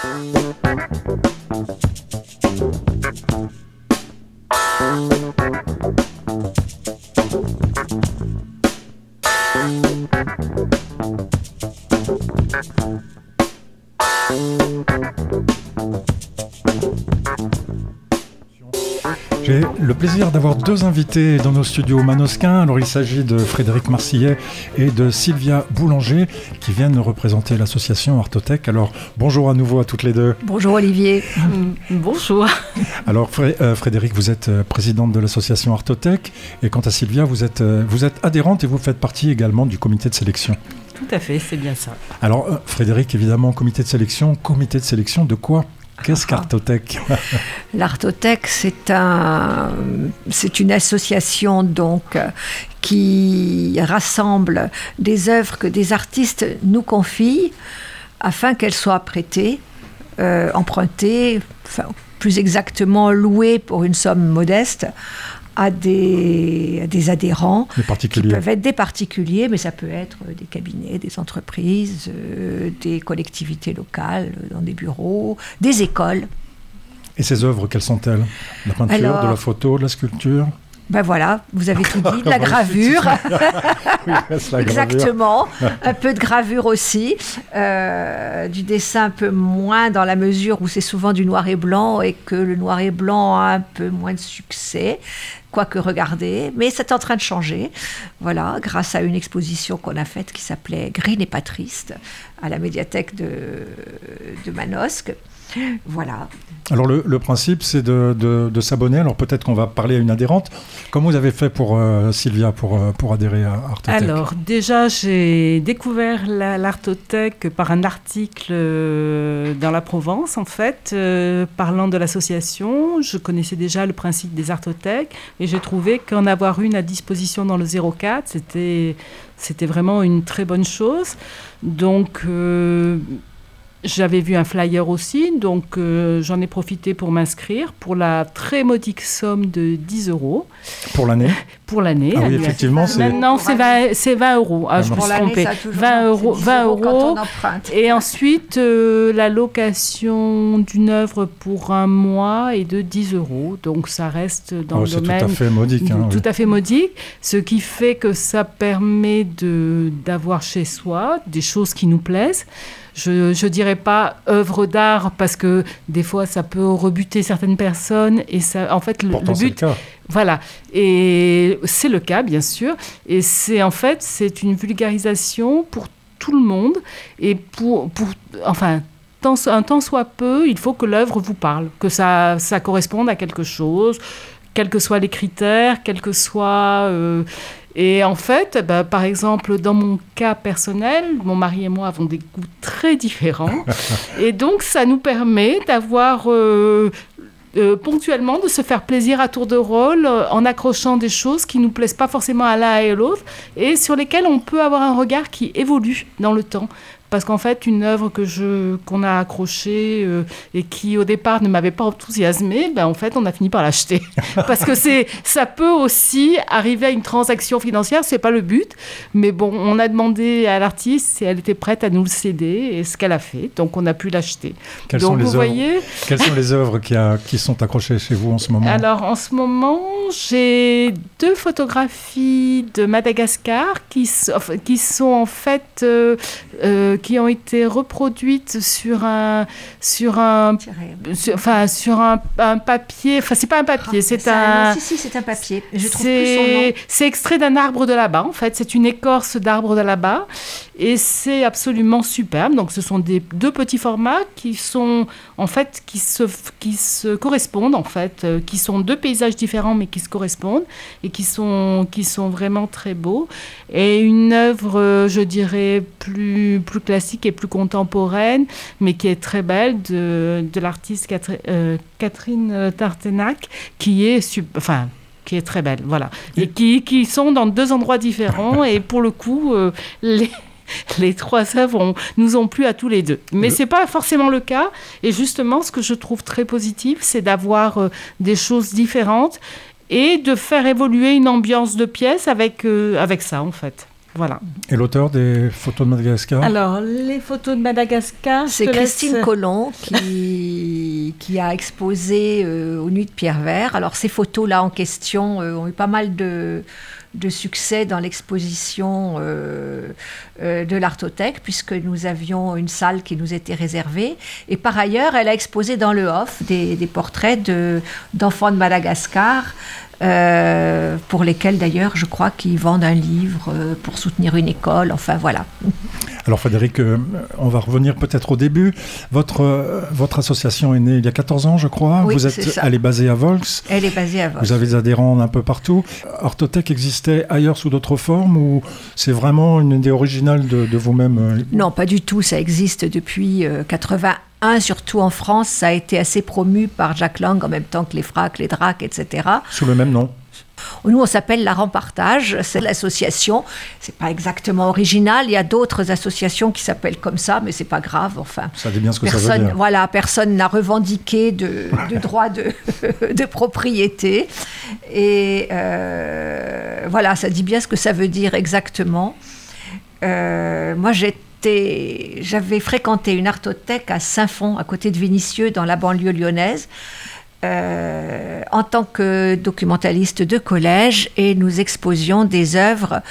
J'ai le plaisir d'avoir deux invités dans nos studios manosquins. Alors il s'agit de Frédéric Marcillet et de Sylvia Boulanger qui viennent représenter l'association Artothèque. Alors bonjour à nouveau à toutes les deux. Bonjour Olivier. Bonjour. Alors Frédéric, vous êtes présidente de l'association Artothèque et quant à Sylvia, vous êtes adhérente et vous faites partie également du comité de sélection. Tout à fait, c'est bien ça. Alors Frédéric, évidemment, comité de sélection de quoi ? Qu'est-ce qu'Artothèque ? L'Artothèque, c'est une association donc qui rassemble des œuvres que des artistes nous confient afin qu'elles soient prêtées, empruntées, enfin, plus exactement louées pour une somme modeste à des adhérents qui peuvent être des particuliers, mais ça peut être des cabinets, des entreprises, des collectivités locales, dans des bureaux, des écoles. Et ces œuvres, quelles sont-elles ? La peinture, de la photo, de la sculpture ? Ben voilà, vous avez tout dit, de la gravure. Oui, la exactement, un peu de gravure aussi, du dessin un peu moins dans la mesure où c'est souvent du noir et blanc et que le noir et blanc a un peu moins de succès, quoique regardez, mais c'est en train de changer. Voilà, grâce à une exposition qu'on a faite qui s'appelait Gris n'est pas triste à la médiathèque de Manosque. Voilà. Alors le principe, c'est de s'abonner. Alors peut-être qu'on va parler à une adhérente. Comment vous avez fait pour Sylvia pour adhérer à Artothèque ? Alors déjà, j'ai découvert l'Artothèque par un article dans la Provence, en fait, parlant de l'association. Je connaissais déjà le principe des Artothèques et j'ai trouvé qu'en avoir une à disposition dans le 04, c'était vraiment une très bonne chose. Donc j'avais vu un flyer aussi, donc j'en ai profité pour m'inscrire pour la très modique somme de 10 €. Pour l'année ? Pour l'année. Ah oui, effectivement, c'est... Maintenant, c'est 20 €. Ah, je me suis trompée. 20 €. Et ensuite, la location d'une œuvre pour un mois est de 10 €. Donc, ça reste dans le domaine... C'est tout à fait modique. Tout à fait modique. Ce qui fait que ça permet d'avoir chez soi des choses qui nous plaisent. Je dirais pas œuvre d'art parce que des fois ça peut rebuter certaines personnes et ça, en fait, pourtant, le but, c'est le cas. Voilà, et c'est le cas bien sûr, et c'est une vulgarisation pour tout le monde et enfin. Un tant soit peu, il faut que l'œuvre vous parle, que ça corresponde à quelque chose, quels que soient les critères, quels que soient... Et en fait, par exemple, dans mon cas personnel, mon mari et moi avons des goûts très différents. Et donc, ça nous permet d'avoir... ponctuellement, de se faire plaisir à tour de rôle en accrochant des choses qui ne nous plaisent pas forcément à l'un et à l'autre et sur lesquelles on peut avoir un regard qui évolue dans le temps. Parce qu'en fait, une œuvre qu'on a accrochée et qui, au départ, ne m'avait pas enthousiasmée, en fait, on a fini par l'acheter. Parce que ça peut aussi arriver à une transaction financière, c'est pas le but. Mais bon, on a demandé à l'artiste si elle était prête à nous le céder et ce qu'elle a fait. Donc, on a pu l'acheter. Quelles sont les œuvres qui sont accrochées chez vous en ce moment ? Alors, en ce moment, j'ai 2 photographies de Madagascar qui sont en fait... qui ont été reproduites sur un papier. Enfin, c'est pas un papier, c'est un... Si, c'est un papier. Je trouve plus son nom. C'est extrait d'un arbre de là-bas, en fait. C'est une écorce d'arbre de là-bas. Et c'est absolument superbe. Donc, ce sont 2 petits formats qui sont, en fait, qui se correspondent, en fait. Qui sont 2 paysages différents, mais qui se correspondent. Et qui sont vraiment très beaux. Et une œuvre, je dirais, plus classique et plus contemporaine, mais qui est très belle, de l'artiste Catherine Tartenac, qui est très belle, voilà. Et qui sont dans 2 endroits différents, et pour le coup, les 3 œuvres nous ont plu à tous les 2. Mais c'est pas forcément le cas, et justement, ce que je trouve très positif, c'est d'avoir des choses différentes, et de faire évoluer une ambiance de pièce avec ça, en fait. Voilà. Et l'auteur des photos de Madagascar ? Alors, les photos de Madagascar, c'est Christine Collomb qui a exposé aux Nuits de Pierre Vert. Alors, ces photos-là en question ont eu pas mal de succès dans l'exposition de l'Artothèque, puisque nous avions une salle qui nous était réservée. Et par ailleurs, elle a exposé dans le off des portraits d'enfants de Madagascar, pour lesquels d'ailleurs je crois qu'ils vendent un livre pour soutenir une école, enfin voilà. Alors Frédéric, on va revenir peut-être au début. Votre association est née il y a 14 ans, je crois. Oui, Elle est basée à Volx. Elle est basée à Volx. Vous avez des adhérents un peu partout. Artothèque existait ailleurs sous d'autres formes ou c'est vraiment une idée originale de vous-même ? Non, pas du tout. Ça existe depuis 81, surtout en France. Ça a été assez promu par Jack Lang en même temps que les Fracs, les Dracs, etc. Sous le même nom ? Nous, on s'appelle la Rempartage, c'est l'association. C'est pas exactement original. Il y a d'autres associations qui s'appellent comme ça, mais c'est pas grave. Enfin, ça dit bien ce que ça veut dire. Voilà, personne n'a revendiqué de droit de propriété. Et voilà, ça dit bien ce que ça veut dire exactement. Moi, j'avais fréquenté une artothèque à Saint-Fond, à côté de Vénissieux, dans la banlieue lyonnaise. En tant que documentaliste de collège, et nous exposions des œuvres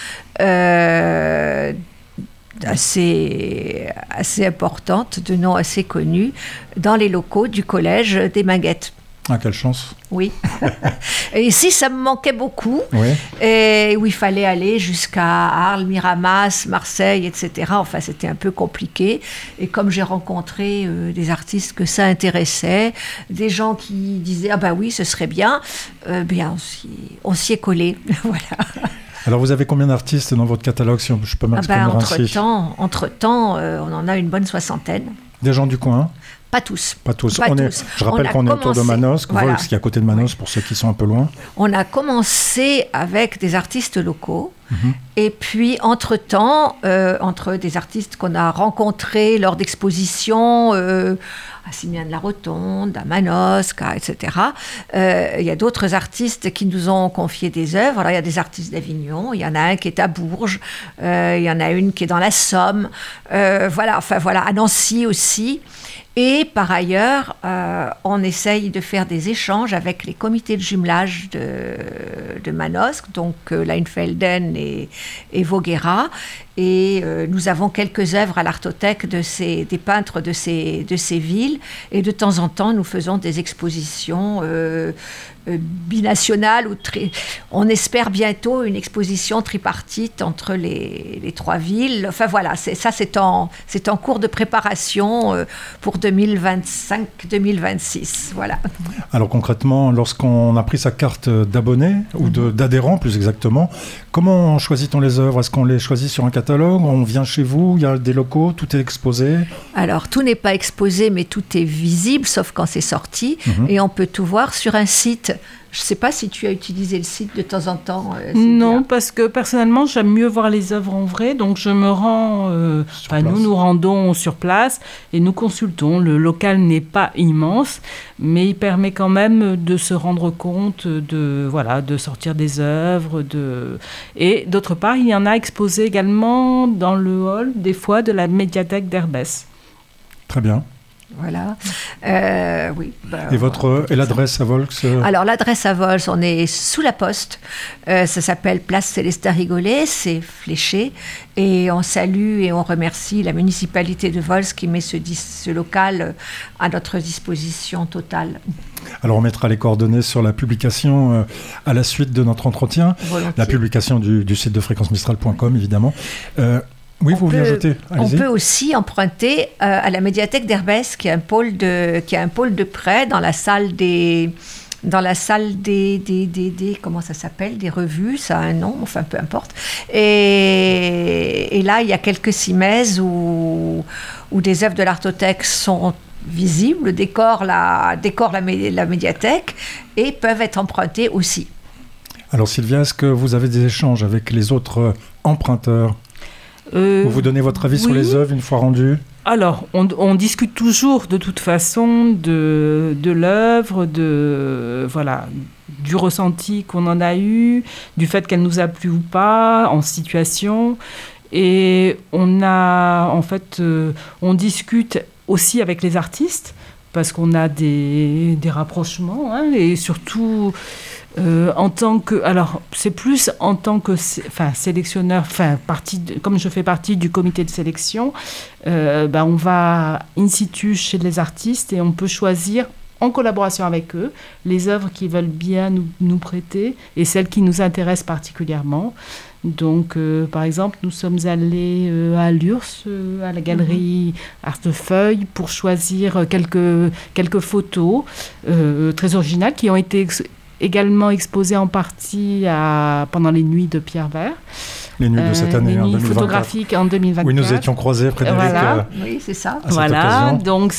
assez importantes, de noms assez connus, dans les locaux du collège des Minguettes. Ah, quelle chance. Oui. Et ici, ça me manquait beaucoup. Oui. Et où il fallait aller jusqu'à Arles, Miramas, Marseille, etc. Enfin, c'était un peu compliqué. Et comme j'ai rencontré des artistes que ça intéressait, des gens qui disaient « Ah ben oui, ce serait bien », bien, on s'y est collé. Voilà. Alors, vous avez combien d'artistes dans votre catalogue, si je peux m'exprimer ainsi ? Entre-temps, on en a une bonne soixantaine. Des gens du coin ? Pas tous. Je rappelle qu'on est autour de Manosque, voilà. Volx qui est à côté de Manosque, pour ceux qui sont un peu loin. On a commencé avec des artistes locaux. Et puis, entre-temps, entre des artistes qu'on a rencontrés lors d'expositions à Simian de la Rotonde, à Manosque, etc., il y a d'autres artistes qui nous ont confié des œuvres. Alors, il y a des artistes d'Avignon, il y en a un qui est à Bourges, il y en a une qui est dans la Somme, voilà, à Nancy aussi. Et par ailleurs, on essaye de faire des échanges avec les comités de jumelage de Manosque, donc Leinfelden et Voghera. Et nous avons quelques œuvres à l'Artothèque des peintres de ces villes. Et de temps en temps, nous faisons des expositions binationales. On espère bientôt une exposition tripartite entre les trois villes. Enfin voilà, c'est en cours de préparation pour 2025-2026. Voilà. Alors concrètement, lorsqu'on a pris sa carte d'abonné, ou d'adhérent plus exactement, comment choisit-on les œuvres ? Est-ce qu'on les choisit sur un catalogue ? On vient chez vous, il y a des locaux, tout est exposé ? Alors, tout n'est pas exposé, mais tout est visible, sauf quand c'est sorti. Et on peut tout voir sur un site. Je ne sais pas si tu as utilisé le site de temps en temps. Non, parce que personnellement, j'aime mieux voir les œuvres en vrai. Donc, je me rends... nous rendons sur place et nous consultons. Le local n'est pas immense, mais il permet quand même de se rendre compte de sortir des œuvres. Et d'autre part, il y en a exposé également dans le hall, des fois, de la médiathèque d'Herbès. Très bien. Voilà. Oui. Et l'adresse à Volx Alors, l'adresse à Volx, on est sous la Poste. Ça s'appelle Place Célestin Rigolet, c'est fléché. Et on salue et on remercie la municipalité de Volx qui met ce local à notre disposition totale. Alors, on mettra les coordonnées sur la publication à la suite de notre entretien. Volontiers. La publication du site de fréquencemistral.com, évidemment. Oui, vous voulez ajouter ? On peut aussi emprunter à la médiathèque d'Herbès, qui a un pôle de prêt dans la salle des comment ça s'appelle, des revues, ça a un nom, enfin peu importe. Et là, il y a quelques simèses où des œuvres de l'Artothèque sont visibles, décorent la médiathèque et peuvent être empruntées aussi. Alors Sylvia, est-ce que vous avez des échanges avec les autres emprunteurs ? Vous donnez votre avis sur les œuvres une fois rendues ? Alors, on discute toujours de toute façon de l'œuvre, du ressenti qu'on en a eu, du fait qu'elle nous a plu ou pas, en situation. Et on discute aussi avec les artistes, parce qu'on a des rapprochements, hein, et surtout en tant que... Alors, c'est plus en tant que sélectionneur, comme je fais partie du comité de sélection, on va in situ chez les artistes et on peut choisir, en collaboration avec eux, les œuvres qu'ils veulent bien nous prêter et celles qui nous intéressent particulièrement. Donc, par exemple, nous sommes allés à Lurs, à la galerie Artefeuille, pour choisir quelques photos très originales qui ont été également exposées en partie pendant les nuits de Pierre Vert. Les nuits de cette année, les en nuits 2024. photographiques en 2024. Oui, nous étions croisés, Frédéric. Voilà. Oui, c'est ça. Voilà, donc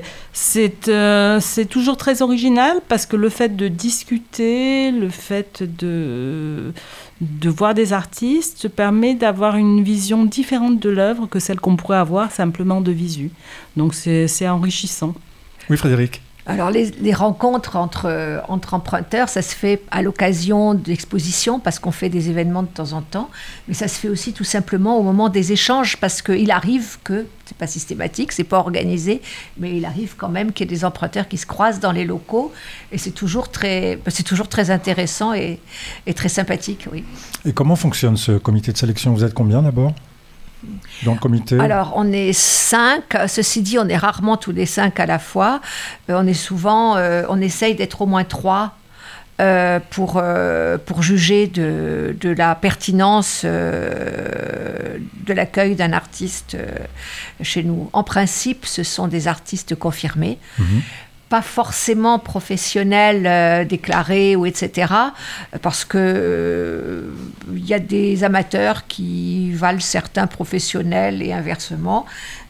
c'est toujours très original parce que le fait de discuter, le fait de voir des artistes permet d'avoir une vision différente de l'œuvre que celle qu'on pourrait avoir simplement de visu. Donc c'est enrichissant. Oui, Frédéric. Alors, les rencontres entre emprunteurs, ça se fait à l'occasion d'expositions, parce qu'on fait des événements de temps en temps, mais ça se fait aussi tout simplement au moment des échanges, parce qu'il arrive que, c'est pas systématique, c'est pas organisé, mais il arrive quand même qu'il y ait des emprunteurs qui se croisent dans les locaux, et c'est toujours très intéressant et très sympathique, oui. Et comment fonctionne ce comité de sélection ? Vous êtes combien d'abord ? Dans le comité ? Alors, on est 5. Ceci dit, on est rarement tous les 5 à la fois. On essaye d'être au moins 3 pour juger de la pertinence de l'accueil d'un artiste chez nous. En principe, ce sont des artistes confirmés. Pas forcément professionnels déclarés ou etc. Parce que y a des amateurs qui valent certains professionnels et inversement.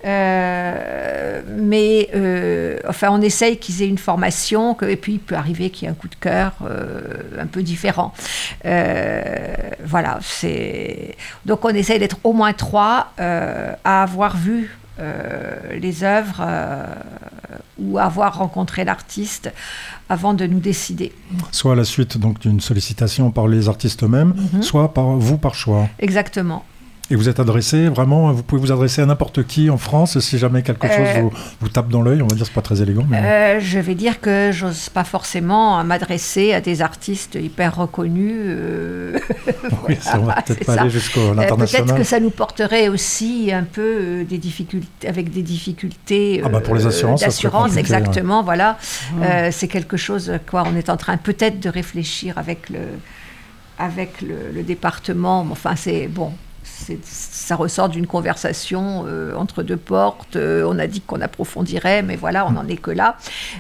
Mais on essaye qu'ils aient une formation et puis il peut arriver qu'il y ait un coup de cœur un peu différent. Voilà. Donc on essaye d'être au moins 3 à avoir vu les œuvres ou avoir rencontré l'artiste avant de nous décider. Soit à la suite donc, d'une sollicitation par les artistes eux-mêmes, soit par choix. Exactement. Et vous êtes adressé, vraiment, vous pouvez vous adresser à n'importe qui en France, si jamais quelque chose vous tape dans l'œil, on va dire, c'est pas très élégant. Mais... je vais dire que j'ose pas forcément m'adresser à des artistes hyper reconnus. Oui, ça, on va peut-être pas aller jusqu'à l'international. Peut-être que ça nous porterait aussi un peu des difficultés pour les assurances, d'assurance, exactement, voilà. C'est quelque chose, on est en train peut-être de réfléchir avec le département, enfin c'est bon. Ça ressort d'une conversation entre deux portes. On a dit qu'on approfondirait, mais voilà, on n'en est que là.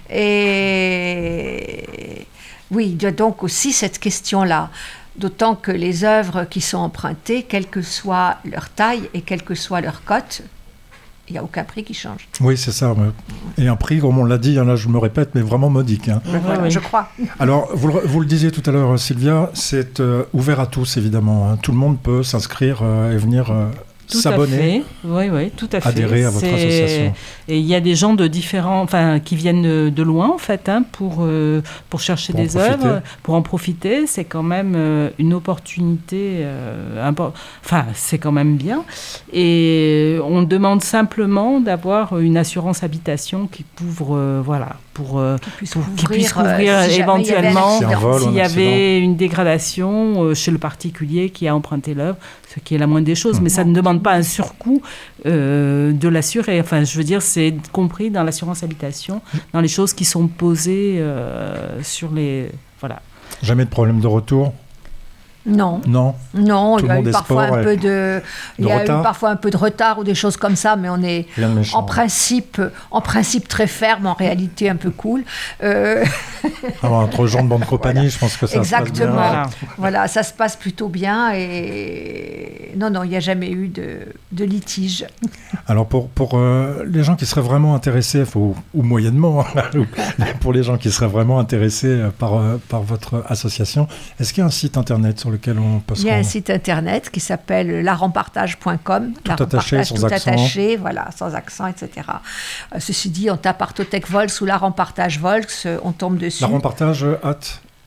Et oui, il y a donc aussi cette question-là. D'autant que les œuvres qui sont empruntées, quelle que soit leur taille et quelle que soit leur cote, il n'y a aucun prix qui change. Oui, c'est ça. Et un prix, comme on l'a dit, là je me répète, mais vraiment modique. Hein. Voilà, je crois. Alors, vous le disiez tout à l'heure, Sylvia, c'est ouvert à tous, évidemment. Hein. Tout le monde peut s'inscrire et venir s'abonner. Oui, tout à fait. Adhérer à votre association. Et il y a des gens qui viennent de loin, en fait, hein, pour chercher des œuvres, pour en profiter. C'est quand même une opportunité. C'est quand même bien. Et on demande simplement d'avoir une assurance habitation qui couvre, qui puisse couvrir éventuellement s'il y avait une dégradation chez le particulier qui a emprunté l'œuvre, ce qui est la moindre des choses. Mais ça ne demande pas un surcoût de l'assuré. Enfin, je veux dire, c'est compris dans l'assurance habitation, dans les choses qui sont posées sur les... Voilà. Jamais de problème de retour ? Non, il y a eu parfois un peu de retard ou des choses comme ça, mais on est en principe très ferme, en réalité un peu cool. Entre gens de bonne compagnie, je pense que ça se passe bien. Voilà, ça se passe plutôt bien et non, il n'y a jamais eu de litige. Alors pour les gens qui seraient vraiment intéressés, ou moyennement, pour les gens qui seraient vraiment intéressés par votre association, est-ce qu'il y a un site internet sur lequel on peut se rendre ? Il y a un site internet qui s'appelle larempartage.com. Tout attaché, sans accent. Voilà, sans accent, etc. Ceci dit, on tape Artothèque Volks ou Larempartage Volks, on tombe dessus. Larempartage @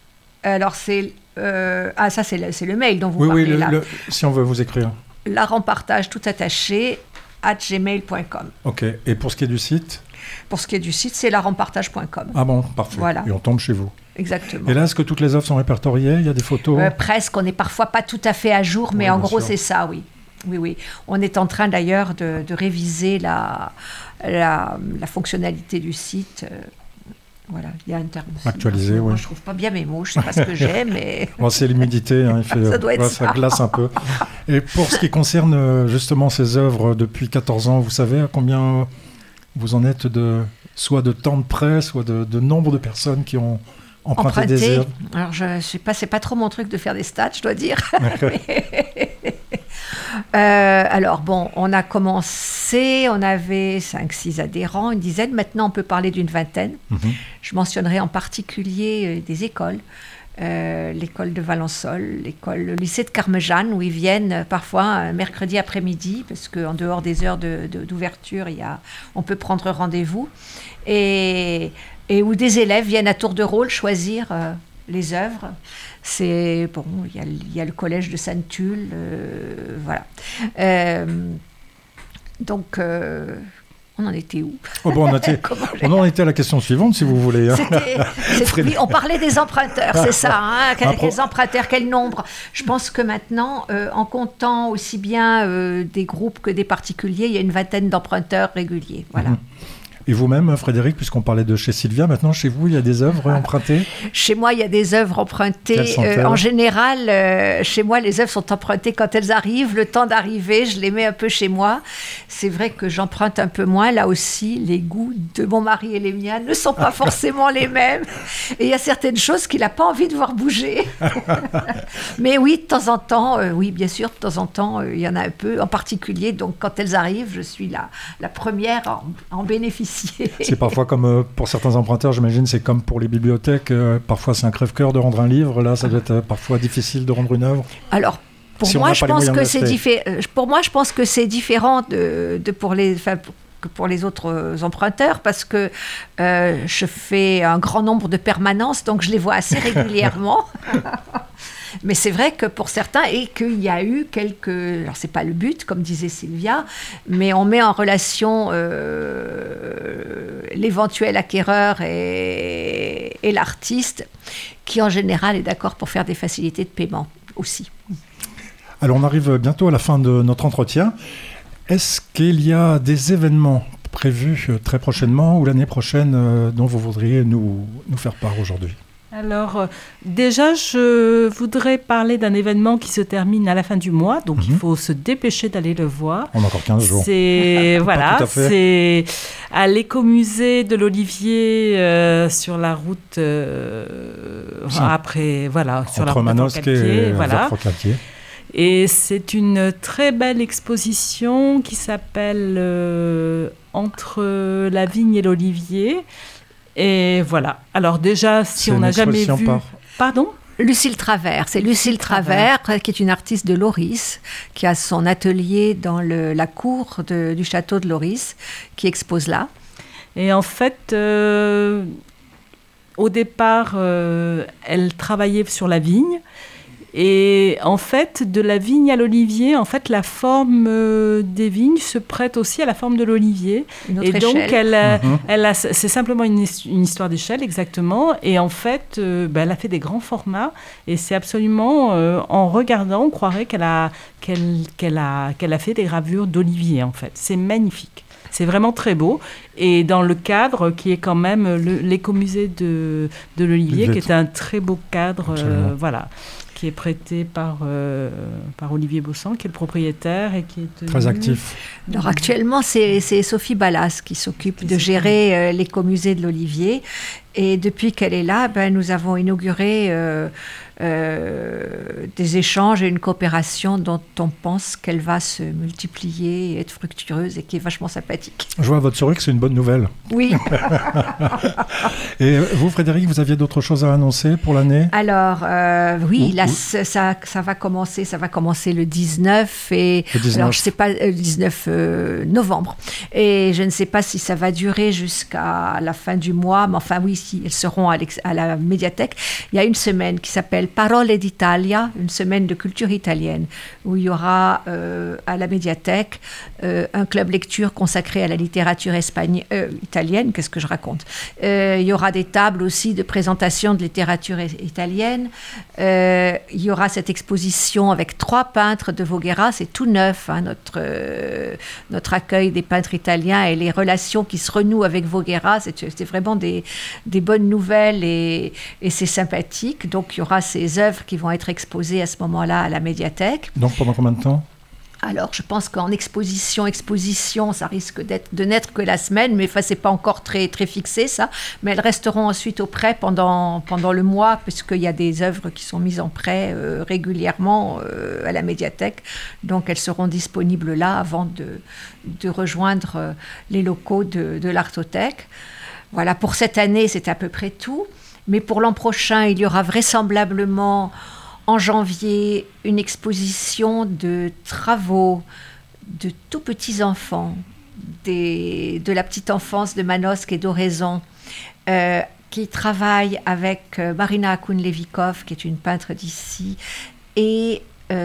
Alors, c'est le mail dont vous oui, parlez oui, là. Si on veut vous écrire. Larempartage tout attaché @gmail.com. Ok. Et pour ce qui est du site? Pour ce qui est du site, c'est larempartage.com. Ah bon, parfait. Voilà. Et on tombe chez vous. Exactement. Et là, est-ce que toutes les œuvres sont répertoriées? Il y a des photos? Presque. On n'est parfois pas tout à fait à jour, mais Oui, en bien gros, sûr. c'est ça, oui. Oui. On est en train d'ailleurs de réviser la fonctionnalité du site. Voilà, il y a un terme. Actualisé, oui. Moi, je trouve pas bien mes mots, je sais pas ce que j'ai, mais... Bon, c'est l'humidité, hein, Ça doit être ça ça. glace un peu. Et pour ce qui concerne justement ces œuvres depuis 14 ans, vous savez à combien vous en êtes soit de temps de prêt, soit de nombre de personnes qui ont emprunté des œuvres? Alors, je sais pas, c'est pas trop mon truc de faire des stats, je dois dire. Alors, bon, on a commencé, on avait 5-6 adhérents, une dizaine. Maintenant, on peut parler d'une vingtaine. Mhm. Je mentionnerai en particulier des écoles. L'école de Valençol, le lycée de Carmejeanne, où ils viennent parfois un mercredi après-midi, parce qu'en dehors des heures d'ouverture, on peut prendre rendez-vous, et où des élèves viennent à tour de rôle choisir les œuvres. C'est bon, il y a le collège de Sainte-Tulle, voilà. Donc, on en était où? Oh bon, on en était à la question suivante, si vous voulez. Hein. Oui, on parlait des emprunteurs, c'est ça. Hein, quels emprunteurs, quel nombre? Je pense que maintenant, en comptant aussi bien des groupes que des particuliers, il y a une vingtaine d'emprunteurs réguliers. Voilà. Et vous-même, Frédéric, puisqu'on parlait de chez Sylvia, maintenant chez vous, il y a des œuvres empruntées? Chez moi, il y a des œuvres empruntées. En général, chez moi, les œuvres sont empruntées quand elles arrivent. Le temps d'arriver, je les mets un peu chez moi. C'est vrai que j'emprunte un peu moins. Là aussi, les goûts de mon mari et les miens ne sont pas forcément les mêmes. Et il y a certaines choses qu'il n'a pas envie de voir bouger. Mais oui, de temps en temps, oui, bien sûr, de temps en temps, il y en a un peu. En particulier, donc, quand elles arrivent, je suis la première à en bénéficier. C'est parfois comme pour certains emprunteurs, j'imagine, c'est comme pour les bibliothèques. Parfois, c'est un crève-cœur de rendre un livre. Là, ça doit être parfois difficile de rendre une œuvre. Alors, pour moi, je pense que c'est différent que pour les autres emprunteurs, parce que je fais un grand nombre de permanences, donc je les vois assez régulièrement. Mais c'est vrai que pour certains, et qu'il y a eu quelques... Alors, c'est pas le but, comme disait Sylvia, mais on met en relation l'éventuel acquéreur et l'artiste, qui en général est d'accord pour faire des facilités de paiement aussi. Alors, on arrive bientôt à la fin de notre entretien. Est-ce qu'il y a des événements prévus très prochainement ou l'année prochaine dont vous voudriez nous faire part aujourd'hui ? Alors, déjà, je voudrais parler d'un événement qui se termine à la fin du mois, donc il faut se dépêcher d'aller le voir. On a encore 15 jours. C'est c'est à l'écomusée de l'Olivier sur la route après, voilà, sur la route Manosque et Verfroy-Cartier. Et c'est une très belle exposition qui s'appelle Entre la vigne et l'olivier. Et voilà. Alors déjà, si on n'a jamais vu... Pardon ? Lucille Travers. C'est Lucille Travers, qui est une artiste de Loris, qui a son atelier dans la cour du château de Loris, qui expose là. Et en fait, au départ, elle travaillait sur la vigne. Et en fait, de la vigne à l'olivier, en fait, la forme des vignes se prête aussi à la forme de l'olivier. Et donc, c'est simplement une histoire d'échelle, exactement. Et en fait, elle a fait des grands formats. Et c'est absolument, en regardant, on croirait qu'elle a fait des gravures d'olivier, en fait. C'est magnifique. C'est vraiment très beau. Et dans le cadre qui est quand même l'écomusée de l'Olivier, qui est un très beau cadre, voilà, qui est prêté par Olivier Bossan, qui est le propriétaire et qui est très actif. Alors actuellement, c'est Sophie Ballas qui s'occupe de gérer l'écomusée de l'Olivier. Et depuis qu'elle est là, nous avons inauguré des échanges et une coopération dont on pense qu'elle va se multiplier et être fructueuse et qui est vachement sympathique. Je vois à votre sourire que c'est une bonne nouvelle. Oui. Et vous, Frédéric, vous aviez d'autres choses à annoncer pour l'année ? Alors, oui, là, ça va commencer le 19 et le 19. Alors, je sais pas, le 19 novembre. Et je ne sais pas si ça va durer jusqu'à la fin du mois, mais enfin oui, si ils seront à la médiathèque. Il y a une semaine qui s'appelle Parole d'Italia, une semaine de culture italienne, où il y aura à la médiathèque un club lecture consacré à la littérature italienne. Qu'est-ce que je raconte ? Il y aura des tables aussi de présentation de littérature italienne. Il y aura cette exposition avec 3 peintres de Voghera. C'est tout neuf, hein, notre accueil des peintres italiens et les relations qui se renouent avec Voghera. C'est vraiment des bonnes nouvelles et c'est sympathique. Donc, il y aura ces œuvres qui vont être exposées à ce moment-là à la médiathèque. Donc, pendant combien de temps ? Alors, je pense qu'en exposition, ça risque de n'être que la semaine, mais enfin, c'est pas encore très, très fixé, ça. Mais elles resteront ensuite au prêt pendant le mois, puisqu'il y a des œuvres qui sont mises en prêt régulièrement à la médiathèque. Donc, elles seront disponibles là avant de rejoindre les locaux de l'Artothèque. Voilà, pour cette année, c'est à peu près tout. Mais pour l'an prochain, il y aura vraisemblablement en janvier une exposition de travaux de tout petits enfants, de la petite enfance de Manosque et d'Oraison, qui travaillent avec Marina Akun-Levikov, qui est une peintre d'ici, et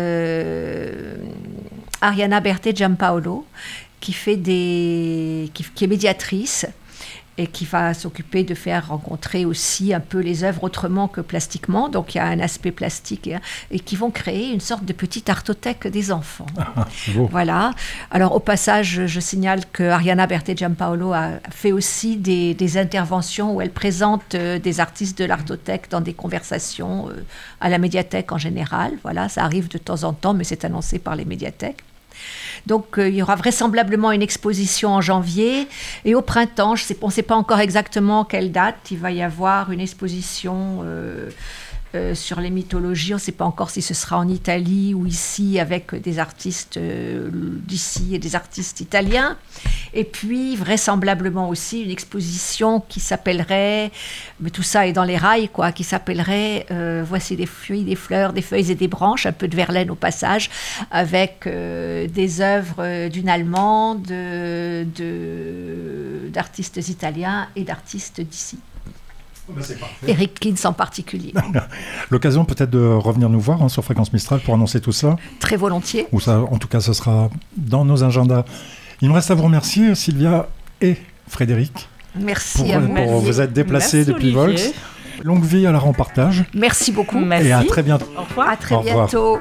Ariana Berthe-Giampaolo, qui est médiatrice, et qui va s'occuper de faire rencontrer aussi un peu les œuvres autrement que plastiquement. Donc, il y a un aspect plastique et qui vont créer une sorte de petite artothèque des enfants. C'est beau. Voilà. Alors, au passage, je signale que Ariana Berthe-Giampaolo a fait aussi des interventions où elle présente des artistes de l'artothèque dans des conversations à la médiathèque en général. Voilà, ça arrive de temps en temps, mais c'est annoncé par les médiathèques. Donc, il y aura vraisemblablement une exposition en janvier. Et au printemps, on ne sait pas encore exactement quelle date, il va y avoir une exposition sur les mythologies. On ne sait pas encore si ce sera en Italie ou ici, avec des artistes d'ici et des artistes italiens. Et puis, vraisemblablement aussi, une exposition qui s'appellerait, mais tout ça est dans les rails, quoi, qui s'appellerait Voici des fruits, des fleurs, des feuilles et des branches, un peu de Verlaine au passage, avec des œuvres d'une Allemande, d'artistes italiens et d'artistes d'ici. Eric Kins en particulier. L'occasion peut-être de revenir nous voir sur Fréquence Mistral pour annoncer tout ça. Très volontiers. Ou ça, en tout cas, ce sera dans nos agendas. Il me reste à vous remercier, Sylvia et Frédéric. Merci pour vous être déplacés depuis Volx. Longue vie à la Rempartage. Merci beaucoup. Merci. Et à très bientôt. Au revoir. À très bientôt.